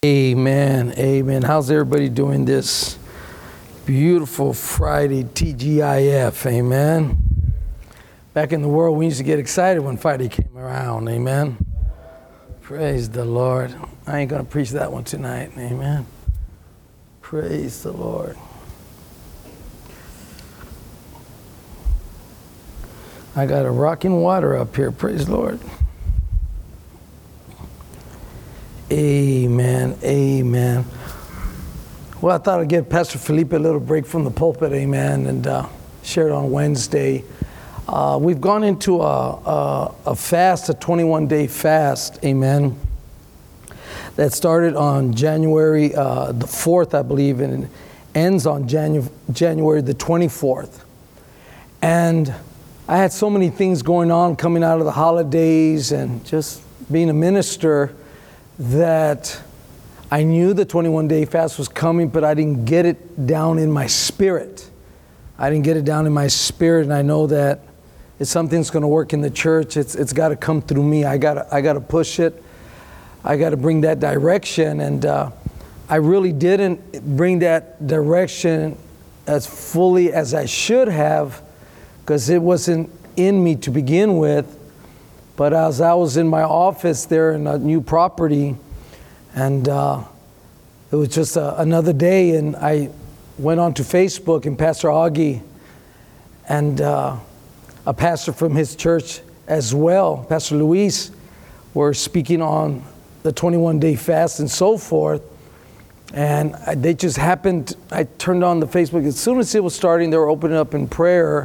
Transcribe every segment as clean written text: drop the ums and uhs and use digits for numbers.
Amen. Amen. How's everybody doing this beautiful Friday TGIF? Amen. Back in the world, we used to get excited when Friday came around. Amen. Praise the Lord. I ain't going to preach that one tonight. Amen. Praise the Lord. I got a rocking water up here. Praise the Lord. Amen. Amen. Well, I thought I'd give Pastor Felipe a little break from the pulpit. Amen. And share it on Wednesday. We've gone into a fast, a 21-day fast. Amen. That started on January the 4th, I believe, and it ends on January the 24th. And I had so many things going on coming out of the holidays and just being a minister that I knew the 21-day fast was coming, but I didn't get it down in my spirit. I didn't get it down in my spirit, and I know that if something's going to work in the church, it's got to come through me. I got to push it. I got to bring that direction, and I really didn't bring that direction as fully as I should have, because it wasn't in me to begin with. But as I was in my office there in a new property, and it was just another day, and I went onto Facebook, and Pastor Augie and a pastor from his church as well, Pastor Luis, were speaking on the 21-day fast and so forth. And they just happened, I turned on the Facebook. As soon as it was starting, they were opening up in prayer.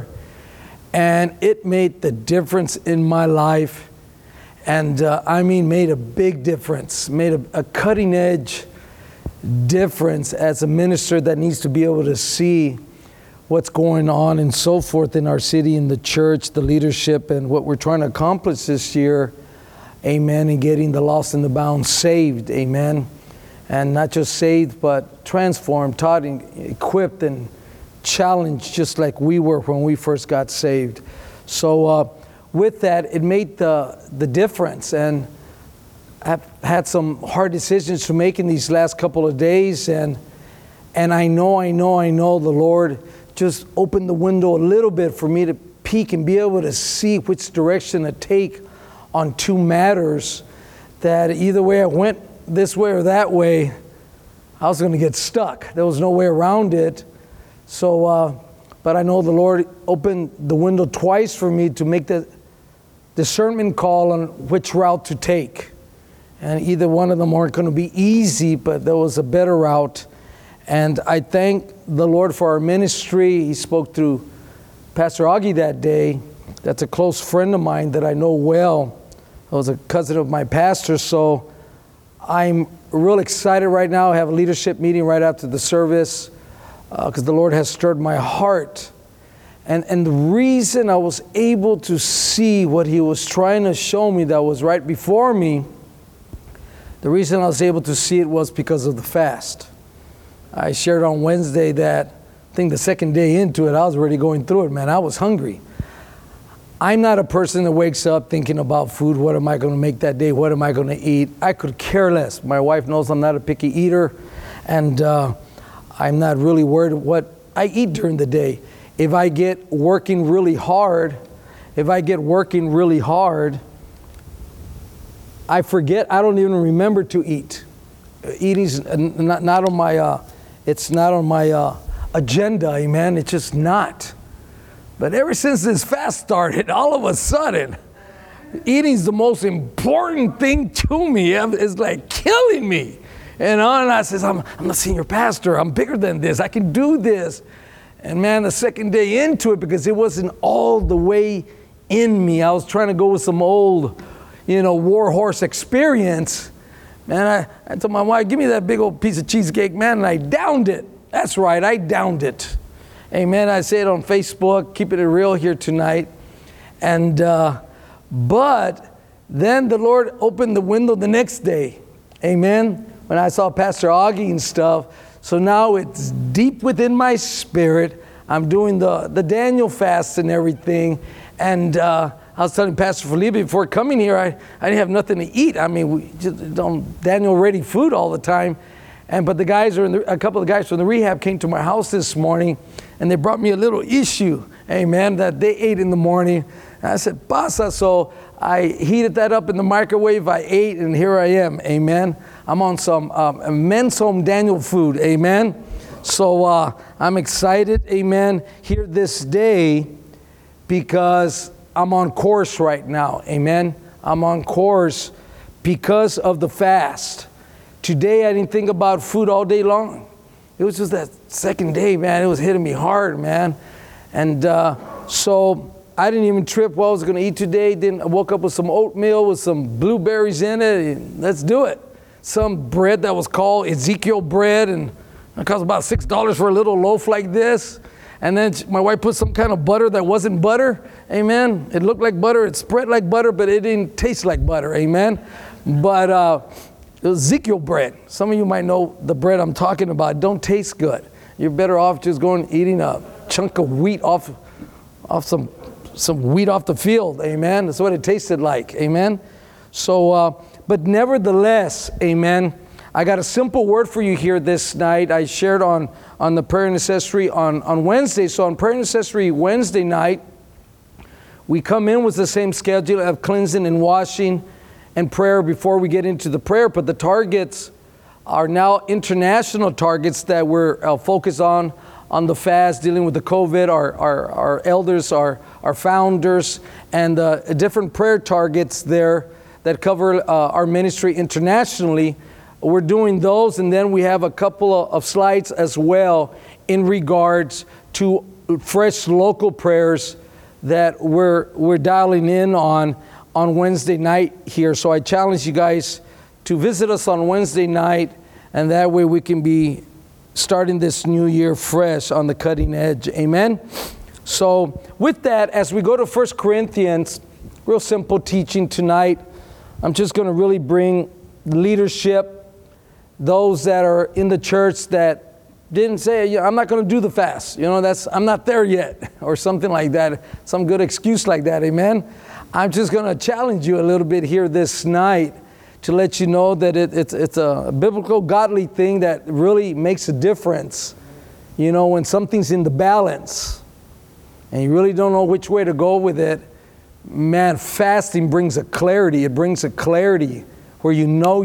And it made the difference in my life. And made a big difference, made a cutting edge difference as a minister that needs to be able to see what's going on and so forth in our city, in the church, the leadership, and what we're trying to accomplish this year. Amen. And getting the lost and the bound saved. Amen. And not just saved, but transformed, taught, and equipped, and challenged, just like we were when we first got saved. So with that, it made the difference. And I've had some hard decisions to make in these last couple of days. And I know the Lord just opened the window a little bit for me to peek and be able to see which direction to take on two matters that either way I went this way or that way, I was going to get stuck. There was no way around it. So, but I know the Lord opened the window twice for me to make the discernment call on which route to take. And either one of them weren't going to be easy, but there was a better route. And I thank the Lord for our ministry. He spoke through Pastor Augie that day. That's a close friend of mine that I know well. I was a cousin of my pastor. So I'm real excited right now. I have a leadership meeting right after the service because the Lord has stirred my heart. And the reason I was able to see what he was trying to show me that was right before me, the reason I was able to see it was because of the fast. I shared on Wednesday that, I think the second day into it, I was already going through it, man. I was hungry. I'm not a person that wakes up thinking about food. What am I going to make that day? What am I going to eat? I could care less. My wife knows I'm not a picky eater, and I'm not really worried what I eat during the day. If I get working really hard, I forget. I don't even remember to eat. Eating's not on my. It's not on my agenda, amen. It's just not. But ever since this fast started, all of a sudden, eating's the most important thing to me. It's like killing me. And I says, I'm the senior pastor. I'm bigger than this. I can do this. And man, the second day into it, because it wasn't all the way in me. I was trying to go with some old, war horse experience. Man, I told my wife, give me that big old piece of cheesecake, man, and I downed it. That's right, I downed it. Amen. I say it on Facebook, keeping it real here tonight. And but then the Lord opened the window the next day. Amen. When I saw Pastor Augie and stuff. So now it's deep within my spirit. I'm doing the Daniel fast and everything. And I was telling Pastor Felipe before coming here, I didn't have nothing to eat. I mean, we just don't Daniel ready food all the time. But the guys a couple of guys from the rehab came to my house this morning, and they brought me a little issue, amen, that they ate in the morning. And I said, pasa. So I heated that up in the microwave. I ate, and here I am, amen. I'm on some Men's Home Daniel food, amen. So I'm excited, amen, here this day because I'm on course right now, amen. I'm on course because of the fast. Today I didn't think about food all day long. It was just that second day, man. It was hitting me hard, man. And so I didn't even trip what I was going to eat today. Then I woke up with some oatmeal with some blueberries in it. And let's do it. Some bread that was called Ezekiel bread, and it cost about $6 for a little loaf like this. And then my wife put some kind of butter that wasn't butter. Amen. It looked like butter. It spread like butter, but it didn't taste like butter. Amen. But it was Ezekiel bread. Some of you might know the bread I'm talking about. It don't taste good. You're better off just going eating a chunk of wheat off some wheat off the field. Amen. That's what it tasted like. Amen. So, but nevertheless, amen, I got a simple word for you here this night. I shared on the prayer necessary on Wednesday. So on prayer necessary Wednesday night, we come in with the same schedule of cleansing and washing and prayer before we get into the prayer. But the targets are now international targets that we're focused on the fast, dealing with the COVID, our elders, our founders, and the different prayer targets there that cover our ministry internationally. We're doing those, and then we have a couple of slides as well in regards to fresh local prayers that we're dialing in on Wednesday night here. So I challenge you guys to visit us on Wednesday night, and that way we can be starting this new year fresh on the cutting edge. Amen? So with that, as we go to 1 Corinthians, real simple teaching tonight. I'm just going to really bring leadership, those that are in the church that didn't say, I'm not going to do the fast. I'm not there yet, or something like that. Some good excuse like that, amen? I'm just going to challenge you a little bit here this night to let you know that it's a biblical, godly thing that really makes a difference. When something's in the balance and you really don't know which way to go with it, man, fasting brings a clarity. It brings a clarity where you know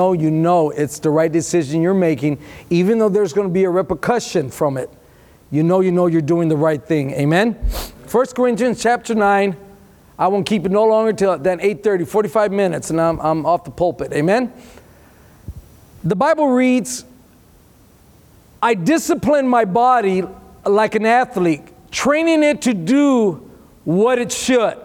it's the right decision you're making, even though there's going to be a repercussion from it. You know you're doing the right thing. Amen? 1 Corinthians chapter 9. I won't keep it no longer than 8:30, 45 minutes, and I'm off the pulpit. Amen? The Bible reads, I discipline my body like an athlete, training it to do what it should.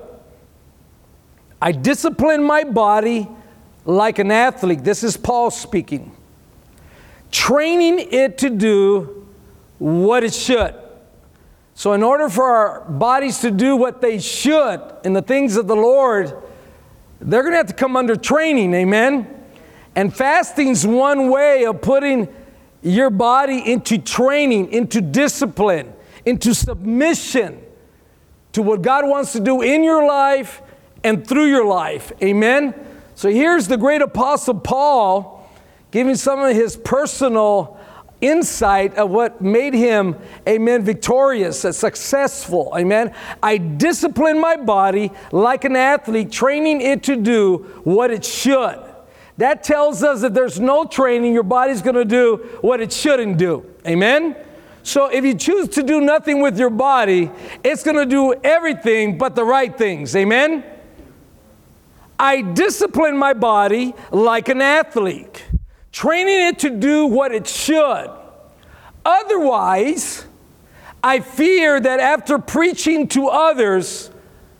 I discipline my body like an athlete. This is Paul speaking. Training it to do what it should. So in order for our bodies to do what they should in the things of the Lord, they're going to have to come under training, amen? And fasting's one way of putting your body into training, into discipline, into submission to what God wants to do in your life and through your life, amen? So here's the great apostle Paul giving some of his personal insight of what made him, amen, victorious, successful, amen. I discipline my body like an athlete, training it to do what it should. That tells us that there's no training, your body's going to do what it shouldn't do, amen. So if you choose to do nothing with your body, it's going to do everything but the right things, amen. I discipline my body like an athlete, training it to do what it should. Otherwise, I fear that after preaching to others,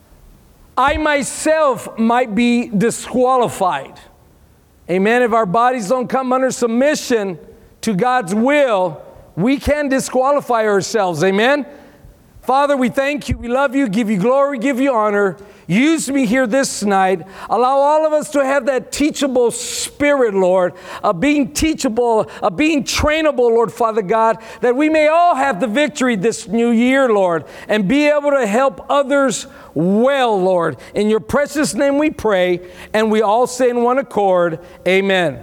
I myself might be disqualified. Amen. If our bodies don't come under submission to God's will, we can disqualify ourselves. Amen. Father, we thank you. We love you. Give you glory. Give you honor. Use me here this night. Allow all of us to have that teachable spirit, Lord, of being teachable, of being trainable, Lord Father God, that we may all have the victory this new year, Lord, and be able to help others well, Lord. In your precious name we pray, and we all say in one accord, amen.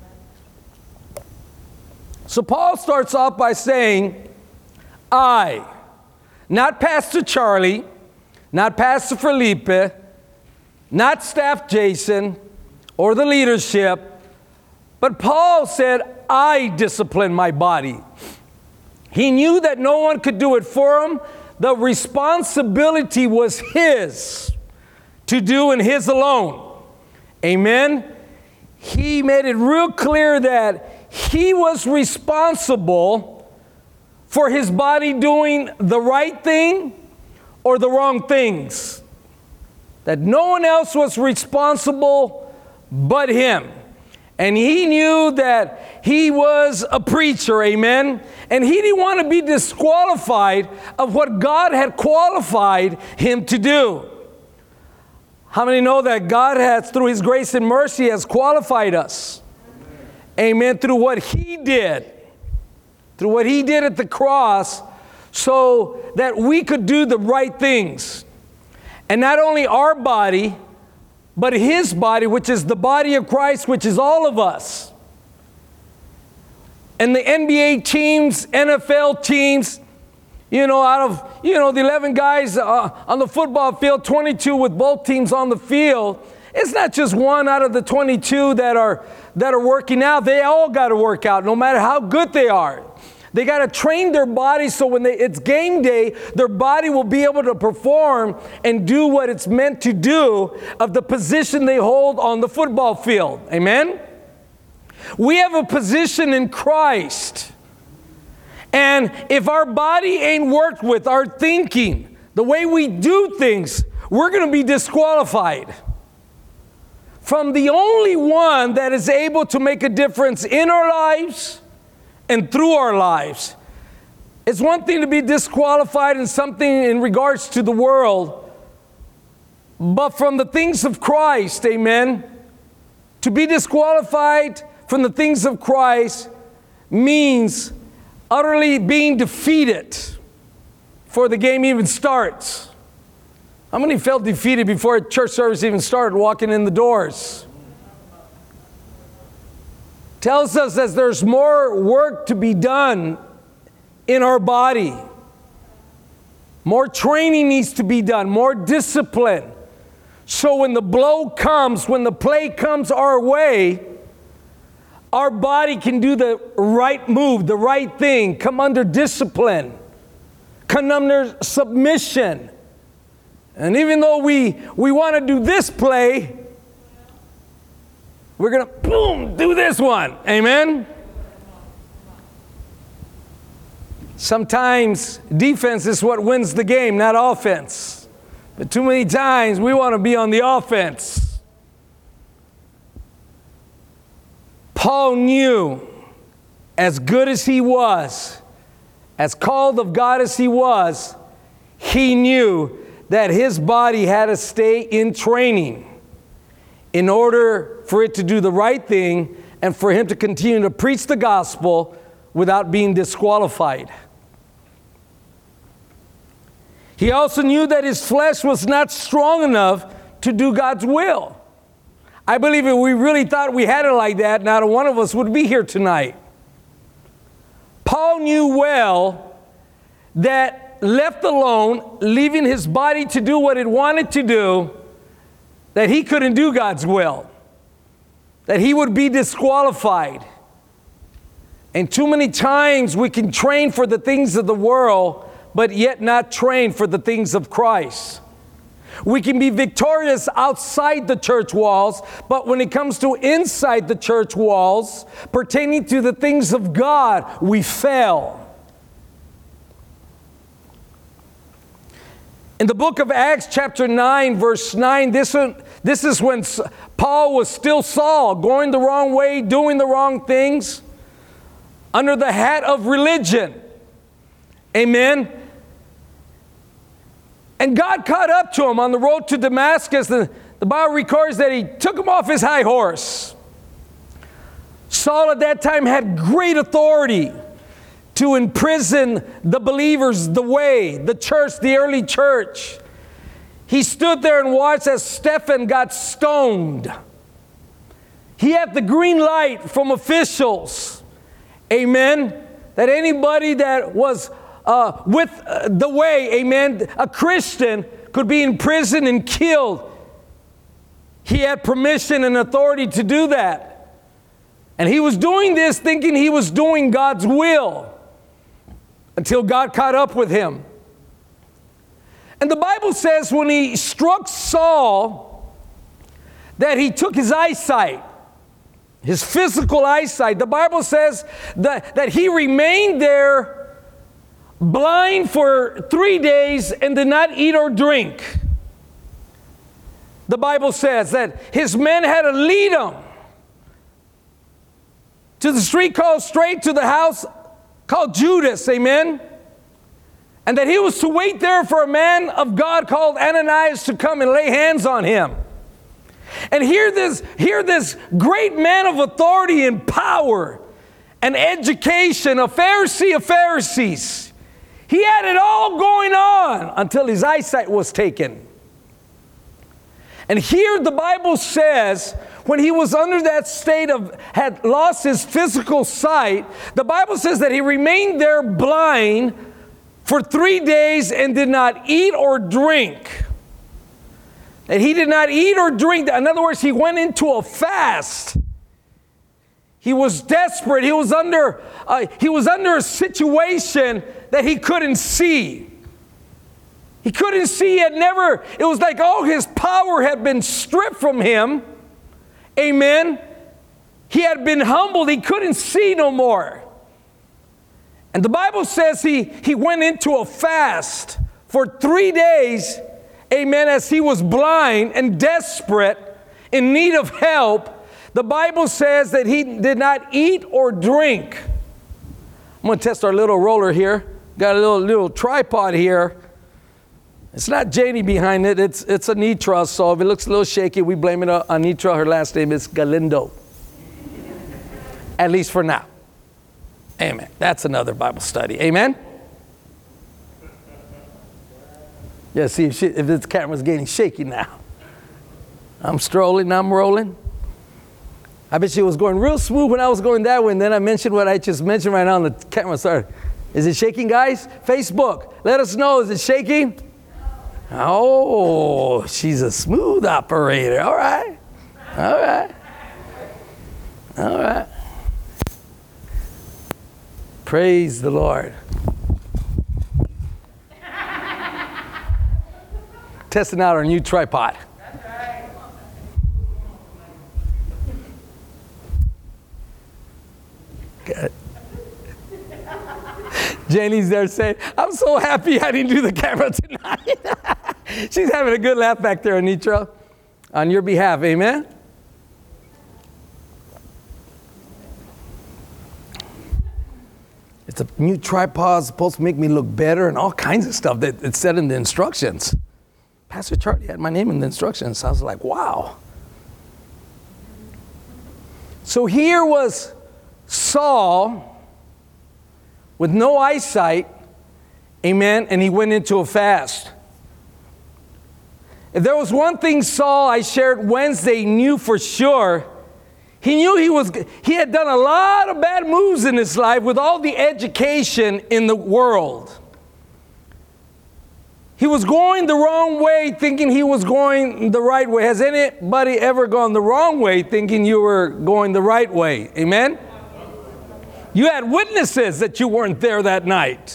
So Paul starts off by saying, I, not Pastor Charlie, not Pastor Felipe, not Staff Jason, or the leadership, but Paul said, I discipline my body. He knew that no one could do it for him. The responsibility was his to do and his alone. Amen? He made it real clear that he was responsible for his body doing the right thing or the wrong things. That no one else was responsible but him. And he knew that he was a preacher, amen? And he didn't want to be disqualified of what God had qualified him to do. How many know that God has, through his grace and mercy, has qualified us? Amen. Through what he did. Through what he did at the cross, so that we could do the right things. And not only our body, but his body, which is the body of Christ, which is all of us. And the NBA teams, NFL teams, out of, the 11 guys on the football field, 22 with both teams on the field, it's not just one out of the 22 that are working out. They all got to work out, no matter how good they are. They got to train their body so when it's game day, their body will be able to perform and do what it's meant to do of the position they hold on the football field. Amen? We have a position in Christ. And if our body ain't worked with, our thinking, the way we do things, we're going to be disqualified from the only one that is able to make a difference in our lives and through our lives. It's one thing to be disqualified in something in regards to the world, but from the things of Christ, amen, to be disqualified from the things of Christ means utterly being defeated before the game even starts. How many felt defeated before a church service even started, walking in the doors? Tells us that there's more work to be done in our body. More training needs to be done, more discipline. So when the blow comes, when the play comes our way, our body can do the right move, the right thing, come under discipline, come under submission. And even though we want to do this play, we're going to, boom, do this one. Amen? Sometimes defense is what wins the game, not offense. But too many times we want to be on the offense. Paul knew, as good as he was, as called of God as he was, he knew that his body had to stay in training in order for it to do the right thing and for him to continue to preach the gospel without being disqualified. He also knew that his flesh was not strong enough to do God's will. I believe if we really thought we had it like that, not one of us would be here tonight. Paul knew well that left alone, leaving his body to do what it wanted to do, that he couldn't do God's will, that he would be disqualified. And too many times we can train for the things of the world, but yet not train for the things of Christ. We can be victorious outside the church walls, but when it comes to inside the church walls, pertaining to the things of God, we fail. In the book of Acts chapter 9, verse 9, this is when Paul was still Saul, going the wrong way, doing the wrong things, under the hat of religion. Amen. And God caught up to him on the road to Damascus. The Bible records that he took him off his high horse. Saul at that time had great authority to imprison the believers, the way, the church, the early church. He stood there and watched as Stephen got stoned. He had the green light from officials. Amen. That anybody that was with the way, amen, a Christian could be imprisoned and killed. He had permission and authority to do that. And he was doing this thinking he was doing God's will until God caught up with him. And the Bible says when he struck Saul that he took his eyesight, his physical eyesight. The Bible says that he remained there blind for 3 days and did not eat or drink. The Bible says that his men had to lead him to the street called Straight, to the house called Judas, amen? And that he was to wait there for a man of God called Ananias to come and lay hands on him. And hear this great man of authority and power and education, a Pharisee of Pharisees. He had it all going on until his eyesight was taken. And here the Bible says, when he was under that state of, had lost his physical sight, the Bible says that he remained there blind for 3 days and did not eat or drink. That he did not eat or drink. In other words, he went into a fast. He was desperate. He was under a situation that he couldn't see. He couldn't see. It was like all his power had been stripped from him. Amen. He had been humbled. He couldn't see no more. And the Bible says he went into a fast for 3 days. Amen. As he was blind and desperate, in need of help, the Bible says that he did not eat or drink. I'm going to test our little roller here. Got a little tripod here. It's not Janie behind it. It's Anitra. So if it looks a little shaky, we blame it on Anitra. Her last name is Galindo. At least for now. Amen. That's another Bible study. Amen. Yeah, see if this camera's getting shaky now. I'm strolling, I'm rolling. I bet she was going real smooth when I was going that way, and then I mentioned what I just mentioned right now, and the camera started. Is it shaking, guys? Facebook, let us know. Is it shaking? Oh, she's a smooth operator. All right. All right. All right. Praise the Lord. Testing out our new tripod. That's right. Good. Janie's there saying, I'm so happy I didn't do the camera tonight. She's having a good laugh back there, Anitra, on your behalf. Amen? It's a new tripod, supposed to make me look better and all kinds of stuff that it said in the instructions. Pastor Charlie had my name in the instructions. I was like, wow. So here was Saul with no eyesight, amen, and he went into a fast. If there was one thing Saul, I shared Wednesday, knew for sure, he knew he had done a lot of bad moves in his life with all the education in the world. He was going the wrong way, thinking he was going the right way. Has anybody ever gone the wrong way, thinking you were going the right way? Amen? You had witnesses that you weren't there that night.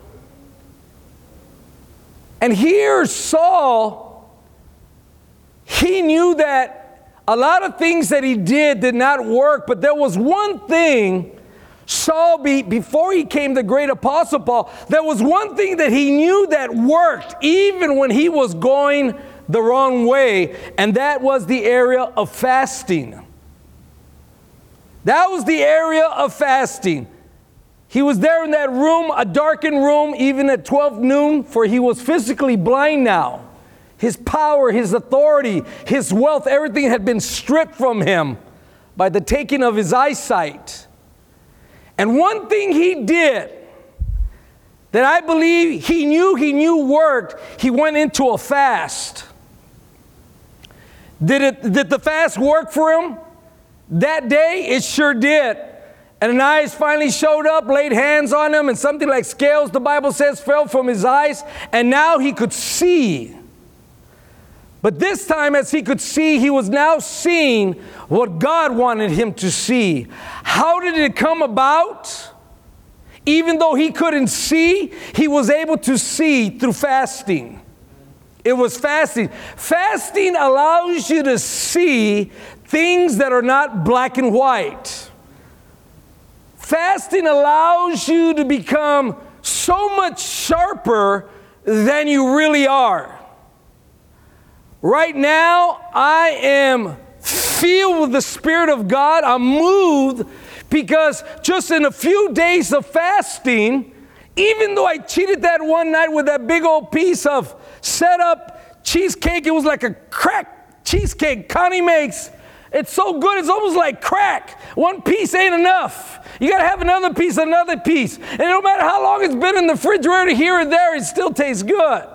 And here Saul, he knew that a lot of things that he did not work, but there was one thing Saul, before he came the great apostle Paul, there was one thing that he knew that worked even when he was going the wrong way, and that was the area of fasting. That was the area of fasting. He was there in that room, a darkened room, even at 12 noon, for he was physically blind now. His power, his authority, his wealth, everything had been stripped from him by the taking of his eyesight. And one thing he did that I believe he knew worked, he went into a fast. Did the fast work for him? That day, it sure did. Ananias finally showed up, laid hands on him, and something like scales, the Bible says, fell from his eyes, and now he could see. But this time, as he could see, he was now seeing what God wanted him to see. How did it come about? Even though he couldn't see, he was able to see through fasting. It was fasting. Fasting allows you to see things that are not black and white. Fasting allows you to become so much sharper than you really are. Right now, I am filled with the Spirit of God. I'm moved because just in a few days of fasting, even though I cheated that one night with that big old piece of set up cheesecake, it was like a crack cheesecake Connie makes. It's so good, it's almost like crack. One piece ain't enough. You got to have another piece. And no matter how long it's been in the refrigerator here or there, it still tastes good.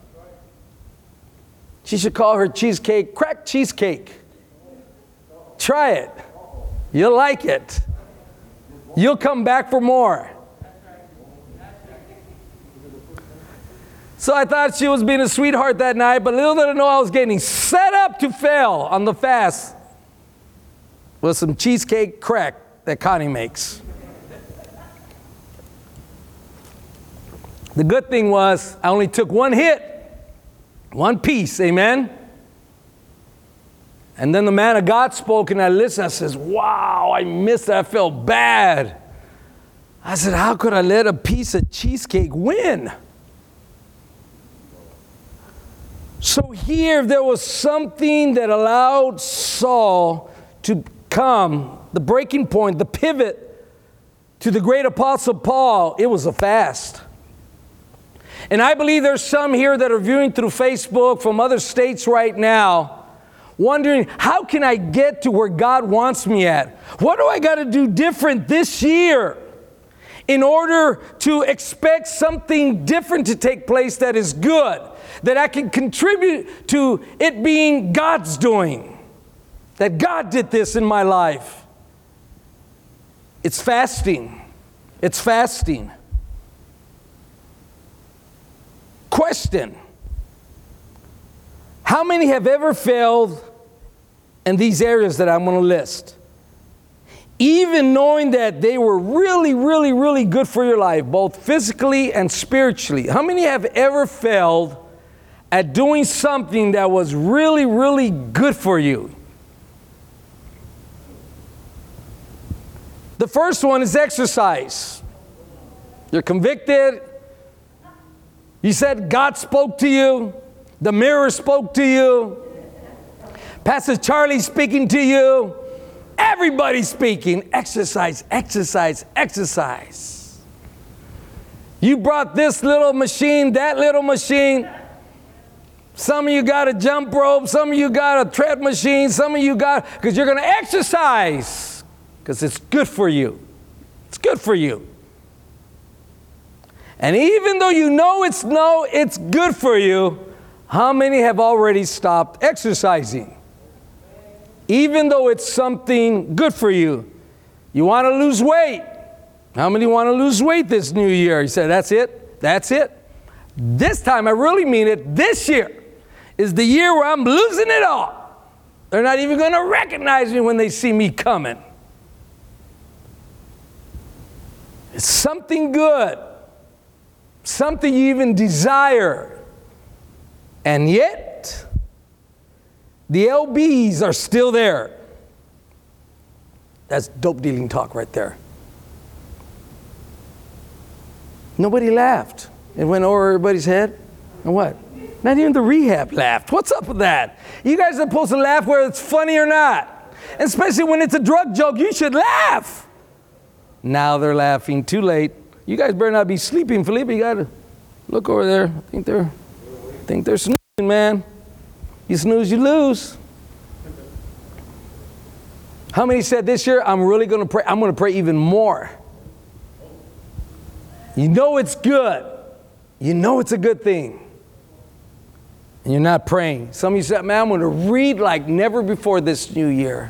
She should call her cheesecake crack cheesecake. Try it. You'll like it. You'll come back for more. So I thought she was being a sweetheart that night, but little did I know I was getting set up to fail on the fast with some cheesecake crack that Connie makes. The good thing was I only took one hit. One piece, amen? And then the man of God spoke, and I listened. I says, wow, I missed it. I felt bad. I said, how could I let a piece of cheesecake win? So here there was something that allowed Saul to come, the breaking point, the pivot to the great apostle Paul. It was a fast. And I believe there's some here that are viewing through Facebook from other states right now, wondering, how can I get to where God wants me at? What do I got to do different this year in order to expect something different to take place that is good, that I can contribute to it being God's doing, that God did this in my life? It's fasting. It's fasting. Question: how many have ever failed in these areas that I'm going to list? Even knowing that they were really, really, really good for your life, both physically and spiritually. How many have ever failed at doing something that was really, really good for you? The first one is exercise. You're convicted. You said God spoke to you. The mirror spoke to you. Pastor Charlie speaking to you. Everybody's speaking. Exercise, exercise, exercise. You brought this little machine, that little machine. Some of you got a jump rope. Some of you got a tread machine. Some of you got, because you're going to exercise. Because it's good for you. It's good for you. And even though you know it's good for you, how many have already stopped exercising? Even though it's something good for you. You want to lose weight. How many want to lose weight this new year? You say, that's it? That's it? This time, I really mean it. This year is the year where I'm losing it all. They're not even going to recognize me when they see me coming. It's something good. Something you even desire. And yet, the LBs are still there. That's dope dealing talk right there. Nobody laughed. It went over everybody's head. And what? Not even the rehab laughed. What's up with that? You guys are supposed to laugh whether it's funny or not. And especially when it's a drug joke, you should laugh. Now they're laughing. Too late. You guys better not be sleeping, Felipe. You got to look over there. I think they're snoozing, man. You snooze, you lose. How many said this year, I'm really going to pray? I'm going to pray even more. You know it's good. You know it's a good thing. And you're not praying. Some of you said, man, I'm going to read like never before this new year.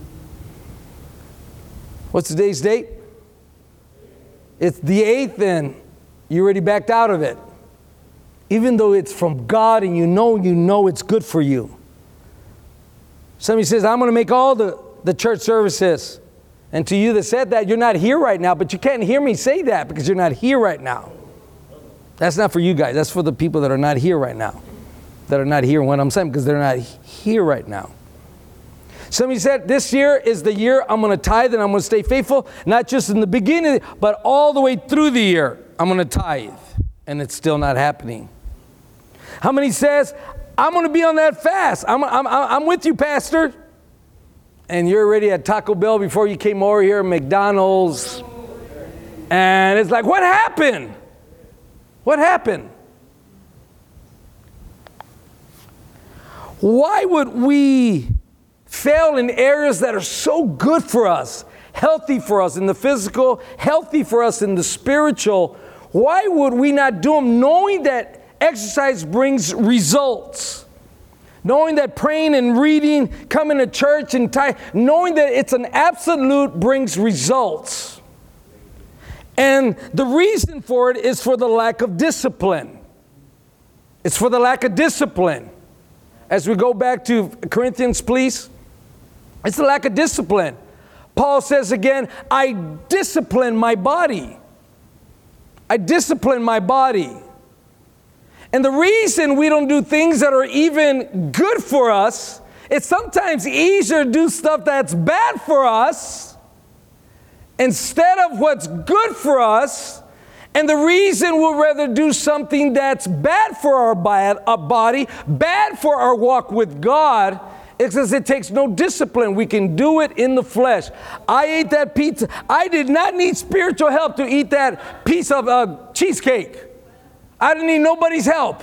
What's today's date? It's the 8th, and you already backed out of it. Even though it's from God and you know it's good for you. Somebody says, I'm going to make all the church services. And to you that said that, you're not here right now, but you can't hear me say that because you're not here right now. That's not for you guys. That's for the people that are not here right now. That are not hearing what I'm saying because they're not here right now. Somebody said, this year is the year I'm going to tithe and I'm going to stay faithful, not just in the beginning, but all the way through the year. I'm going to tithe. And it's still not happening. How many says, I'm going to be on that fast. I'm with you, Pastor. And you're already at Taco Bell before you came over here, McDonald's. And it's like, what happened? What happened? Why would we fail in areas that are so good for us, healthy for us in the physical, healthy for us in the spiritual? Why would we not do them knowing that exercise brings results? Knowing that praying and reading, coming to church and knowing that it's an absolute brings results. And the reason for it is for the lack of discipline. It's for the lack of discipline. As we go back to Corinthians, please. It's the lack of discipline. Paul says again, I discipline my body. I discipline my body. And the reason we don't do things that are even good for us, it's sometimes easier to do stuff that's bad for us instead of what's good for us. And the reason we'll rather do something that's bad for our body, bad for our walk with God, is because it takes no discipline. We can do it in the flesh. I ate that pizza. I did not need spiritual help to eat that piece of cheesecake. I didn't need nobody's help.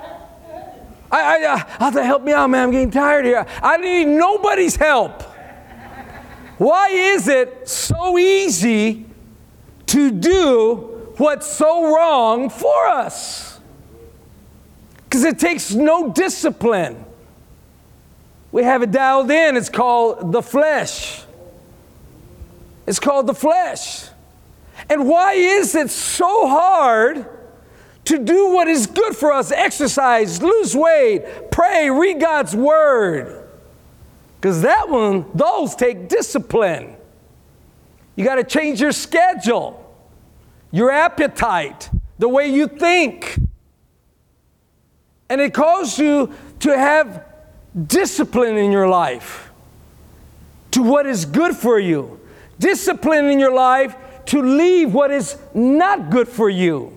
I have to help me out, man. I'm getting tired here. I didn't need nobody's help. Why is it so easy to do what's so wrong for us? Because it takes no discipline. We have it dialed in. It's called the flesh. It's called the flesh. And why is it so hard to do what is good for us? Exercise, lose weight, pray, read God's word. Because those take discipline. You got to change your schedule, your appetite, the way you think. And it calls you to have discipline in your life to what is good for you. Discipline in your life to leave what is not good for you.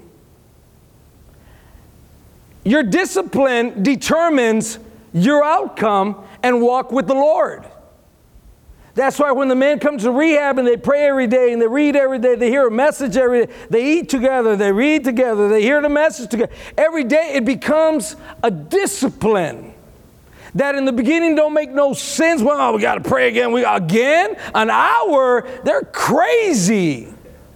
Your discipline determines your outcome and walk with the Lord. That's why when the men come to rehab and they pray every day and they read every day, they hear a message every day, they eat together, they read together, they hear the message together. Every day it becomes a discipline that in the beginning don't make no sense. Well, we got to pray again. An hour, they're crazy.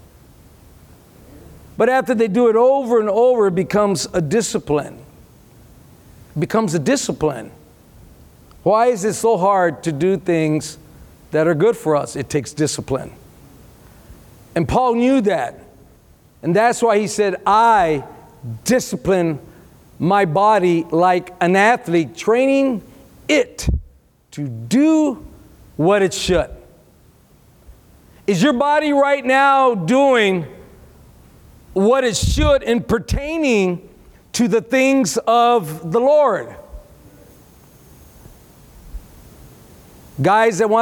But after they do it over and over, it becomes a discipline. It becomes a discipline. Why is it so hard to do things that are good for us? It takes discipline. And Paul knew that. And that's why he said, I discipline my body like an athlete, training it to do what it should. Is your body right now doing what it should in pertaining to the things of the Lord? Guys that want